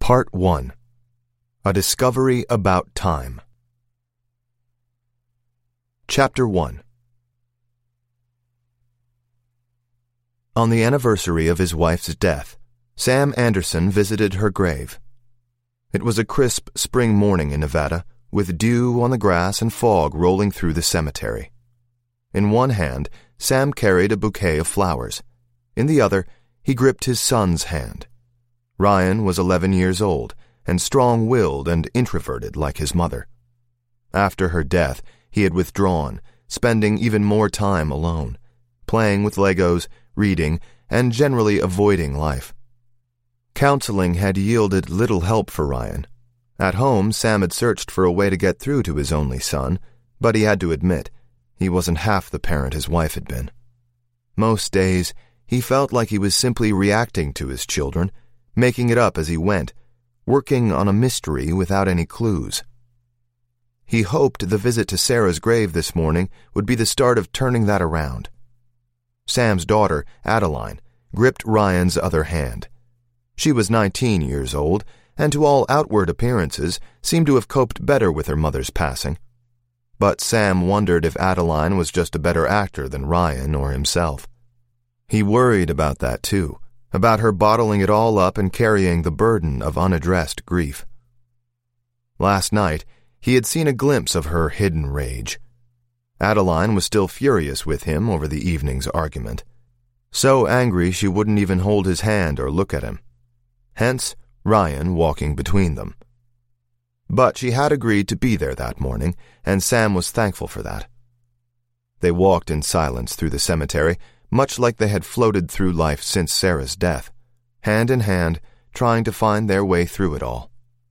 Part 1. A Discovery About Time. Chapter 1. On the anniversary of his wife's death, Sam Anderson visited her grave. It was a crisp spring morning in Nevada, with dew on the grass and fog rolling through the cemetery. In one hand, Sam carried a bouquet of flowers. In the other, he gripped his son's hand. Ryan was 11 years old, and strong-willed and introverted like his mother. After her death, he had withdrawn, spending even more time alone, playing with Legos, reading, and generally avoiding life. Counseling had yielded little help for Ryan. At home, Sam had searched for a way to get through to his only son, but he had to admit he wasn't half the parent his wife had been. Most days, he felt like he was simply reacting to his children, making it up as he went, working on a mystery without any clues. He hoped the visit to Sarah's grave this morning would be the start of turning that around. Sam's daughter, Adeline, gripped Ryan's other hand. She was 19 years old, and to all outward appearances seemed to have coped better with her mother's passing. But Sam wondered if Adeline was just a better actor than Ryan or himself. He worried about that too, about her bottling it all up and carrying the burden of unaddressed grief. Last night, he had seen a glimpse of her hidden rage. Adeline was still furious with him over the evening's argument, so angry she wouldn't even hold his hand or look at him. Hence, Ryan walking between them. But she had agreed to be there that morning, and Sam was thankful for that. They walked in silence through the cemetery, much like they had floated through life since Sarah's death, hand in hand, trying to find their way through it all.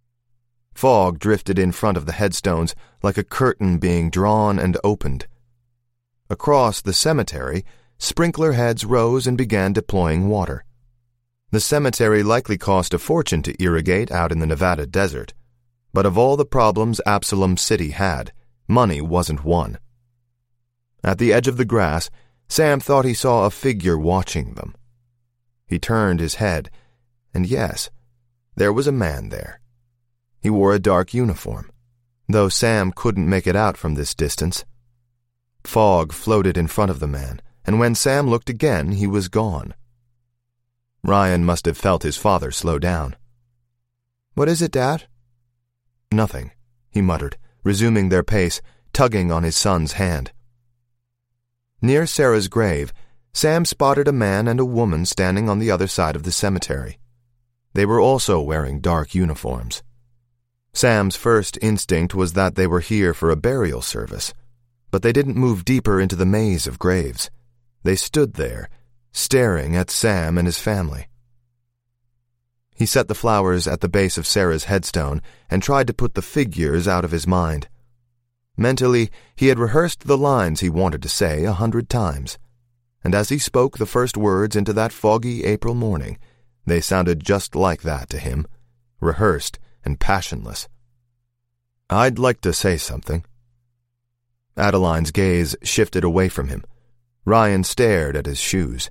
Fog drifted in front of the headstones like a curtain being drawn and opened. Across the cemetery, sprinkler heads rose and began deploying water. The cemetery likely cost a fortune to irrigate out in the Nevada desert, but of all the problems Absalom City had, money wasn't one. At the edge of the grass, Sam thought he saw a figure watching them. He turned his head, and yes, there was a man there. He wore a dark uniform, though Sam couldn't make it out from this distance. Fog floated in front of the man, and when Sam looked again, he was gone. Ryan must have felt his father slow down. "What is it, Dad?" "Nothing," he muttered, resuming their pace, tugging on his son's hand. Near Sarah's grave, Sam spotted a man and a woman standing on the other side of the cemetery. They were also wearing dark uniforms. Sam's first instinct was that they were here for a burial service, but they didn't move deeper into the maze of graves. They stood there, staring at Sam and his family. He set the flowers at the base of Sarah's headstone and tried to put the figures out of his mind. Mentally, he had rehearsed the lines he wanted to say 100 times, and as he spoke the first words into that foggy April morning, they sounded just like that to him, rehearsed and passionless. "I'd like to say something." Adeline's gaze shifted away from him. Ryan stared at his shoes.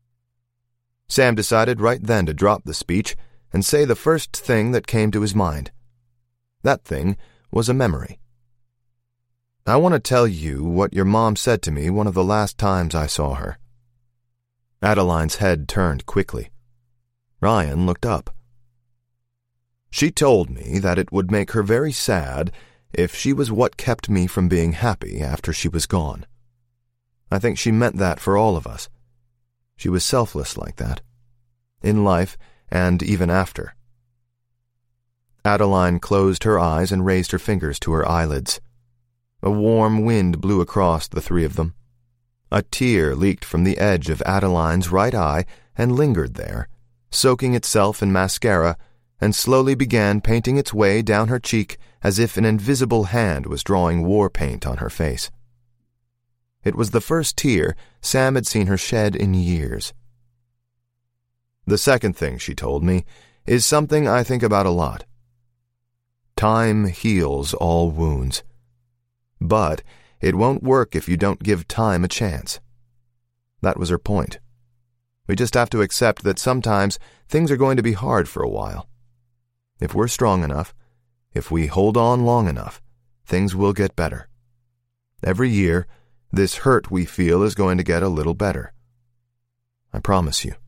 Sam decided right then to drop the speech and say the first thing that came to his mind. That thing was a memory. "I want to tell you what your mom said to me one of the last times I saw her." Adeline's head turned quickly. Ryan looked up. "She told me that it would make her very sad if she was what kept me from being happy after she was gone. I think she meant that for all of us. She was selfless like that, in life and even after." Adeline closed her eyes and raised her fingers to her eyelids. A warm wind blew across the three of them. A tear leaked from the edge of Adeline's right eye and lingered there, soaking itself in mascara, and slowly began painting its way down her cheek as if an invisible hand was drawing war paint on her face. It was the first tear Sam had seen her shed in years. "The second thing she told me is something I think about a lot. Time heals all wounds. But it won't work if you don't give time a chance." That was her point. We just have to accept that sometimes things are going to be hard for a while. If we're strong enough, if we hold on long enough, things will get better. Every year, this hurt we feel is going to get a little better. I promise you."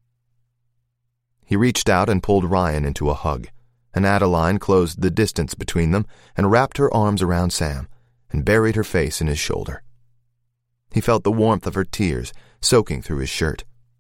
He reached out and pulled Ryan into a hug, and Adeline closed the distance between them and wrapped her arms around Sam and buried her face in his shoulder. He felt the warmth of her tears soaking through his shirt.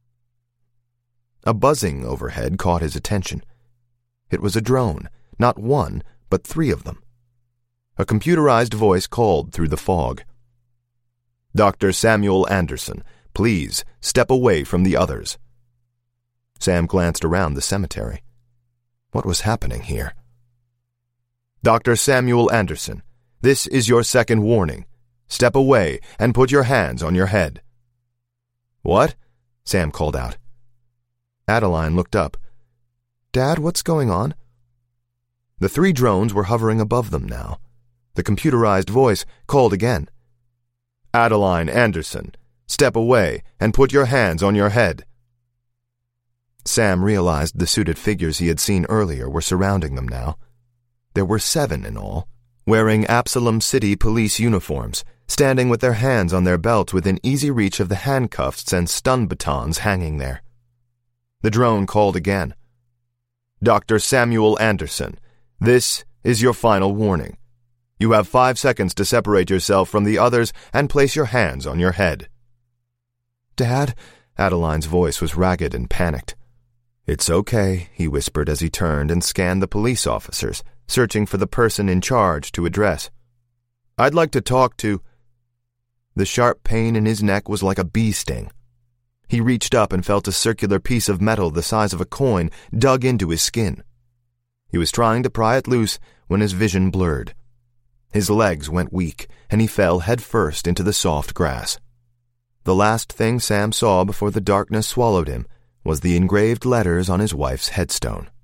A buzzing overhead caught his attention. It was a drone, not one, but 3 of them. A computerized voice called through the fog. "Dr. Samuel Anderson, please step away from the others." Sam glanced around the cemetery. What was happening here? "Dr. Samuel Anderson, this is your second warning. Step away and put your hands on your head." "What?" Sam called out. Adeline looked up. "Dad, what's going on?" The 3 drones were hovering above them now. The computerized voice called again. "Adeline Anderson, step away and put your hands on your head." Sam realized the suited figures he had seen earlier were surrounding them now. There were 7 in all, wearing Absalom City police uniforms, standing with their hands on their belts within easy reach of the handcuffs and stun batons hanging there. The drone called again. "Dr. Samuel Anderson, this is your final warning. You have 5 seconds to separate yourself from the others and place your hands on your head." "Dad," Adeline's voice was ragged and panicked. "It's okay," he whispered as he turned and scanned the police officers, searching for the person in charge to address. "I'd like to talk to—" The sharp pain in his neck was like a bee sting. He reached up and felt a circular piece of metal the size of a coin dug into his skin. He was trying to pry it loose when his vision blurred. His legs went weak, and he fell headfirst into the soft grass. The last thing Sam saw before the darkness swallowed him was the engraved letters on his wife's headstone.